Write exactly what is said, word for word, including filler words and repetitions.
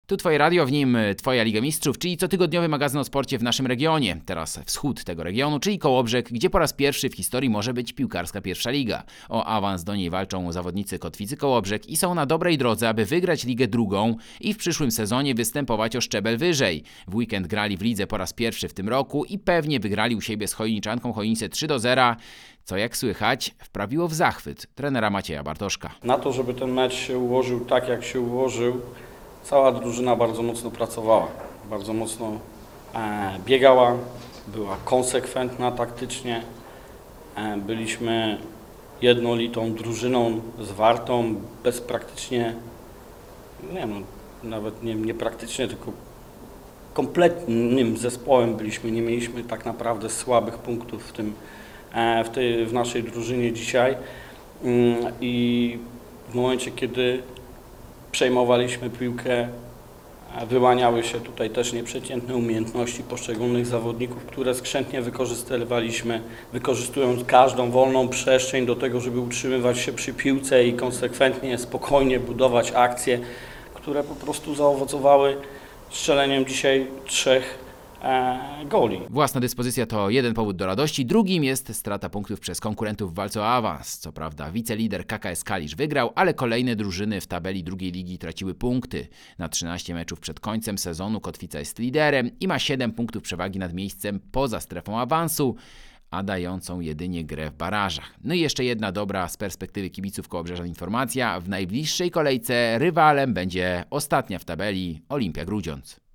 Tu Twoje radio, w nim Twoja Liga Mistrzów, czyli cotygodniowy magazyn o sporcie w naszym regionie. Teraz wschód tego regionu, czyli Kołobrzeg, gdzie po raz pierwszy w historii może być piłkarska pierwsza liga. O awans do niej walczą zawodnicy Kotwicy Kołobrzeg i są na dobrej drodze, aby wygrać ligę drugą i w przyszłym sezonie występować o szczebel wyżej. W weekend grali w lidze po raz pierwszy w tym roku i pewnie wygrali u siebie z Chojniczanką Chojnice trzy do zera, co jak słychać wprawiło w zachwyt trenera Macieja Bartoszka. Na to, żeby ten mecz się ułożył tak, jak się ułożył, cała drużyna bardzo mocno pracowała, bardzo mocno e, biegała, była konsekwentna taktycznie. E, byliśmy jednolitą drużyną, zwartą, bez praktycznie, nie wiem, nawet nie, nie praktycznie, tylko kompletnym zespołem byliśmy. Nie mieliśmy tak naprawdę słabych punktów w tym, e, w, tej, w naszej drużynie dzisiaj. Mm, I w momencie, kiedy przejmowaliśmy piłkę, wyłaniały się tutaj też nieprzeciętne umiejętności poszczególnych zawodników, które skrzętnie wykorzystywaliśmy, wykorzystując każdą wolną przestrzeń do tego, żeby utrzymywać się przy piłce i konsekwentnie, spokojnie budować akcje, które po prostu zaowocowały strzeleniem dzisiaj trzech e, goli. Własna dyspozycja to jeden powód do radości, drugim jest strata punktów przez konkurentów w walce o awans. Co prawda wicelider K K S Kalisz wygrał, ale kolejne drużyny w tabeli drugiej ligi traciły punkty. Na trzynaście meczów przed końcem sezonu Kotwica jest liderem i ma siedem punktów przewagi nad miejscem poza strefą awansu, a dającą jedynie grę w barażach. No i jeszcze jedna dobra z perspektywy kibiców kołobrzeżan informacja. W najbliższej kolejce rywalem będzie ostatnia w tabeli Olimpia Grudziądz.